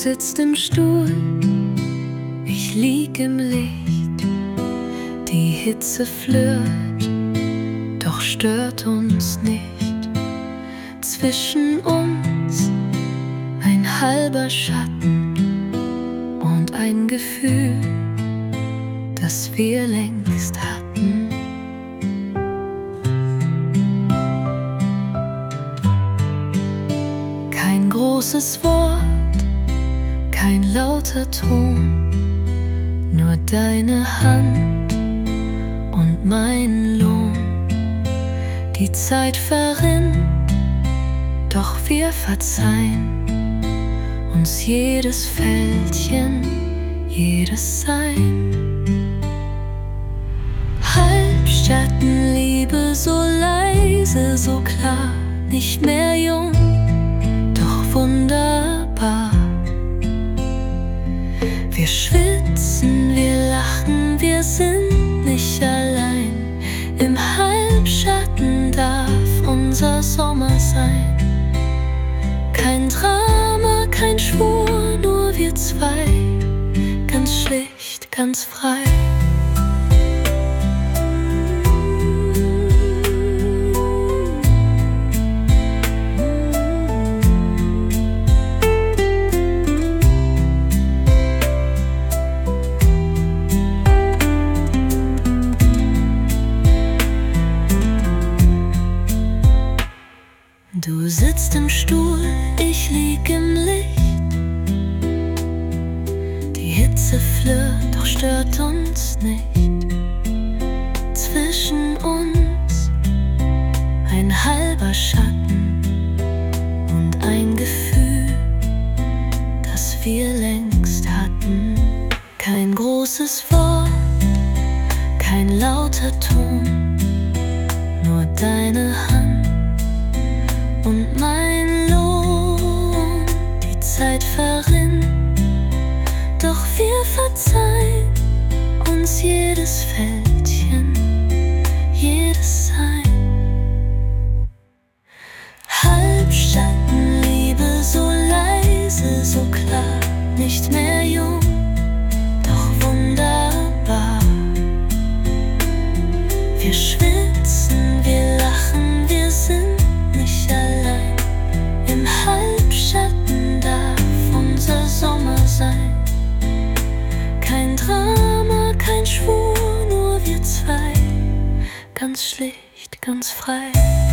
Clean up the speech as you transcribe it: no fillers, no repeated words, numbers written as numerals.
sitzt im Stuhl, ich lieg im Licht. Die Hitze flirrt, doch stört uns nicht. Zwischen uns ein halber Schatten und ein Gefühl, das wir längst hatten. Kein großes Wort, kein lauter Ton, nur deine Hand und mein Lohn. Die Zeit verrinnt, doch wir verzeihen uns jedes Fältchen, jedes Sein. Halbschattenliebe, so leise, so klar, nicht mehr jung, doch wunderbar. Wir schwitzen, wir lachen, wir sind nicht allein. Im Halbschatten darf unser Sommer sein. Kein Drama, kein Schwur, nur wir zwei, ganz schlicht, ganz frei. Du sitzt im Stuhl, ich lieg im Licht. Die Hitze flirrt, doch stört uns nicht. Zwischen uns ein halber Schatten und ein Gefühl, das wir längst hatten. Kein großes Wort, kein lauter Ton, nur deine Hand und mein Lohn. Die Zeit verrinnt, doch wir verzeihen uns jedes Fältchen, jedes Sein. Halbschattenliebe, so leise, so klar, nicht mehr jung, doch wunderbar. Wir schwitzen, wir lachen, wir sind nicht allein. Im Halbschatten darf unser Sommer sein. Kein Drama, kein Schwur, nur wir zwei, ganz schlicht, ganz frei.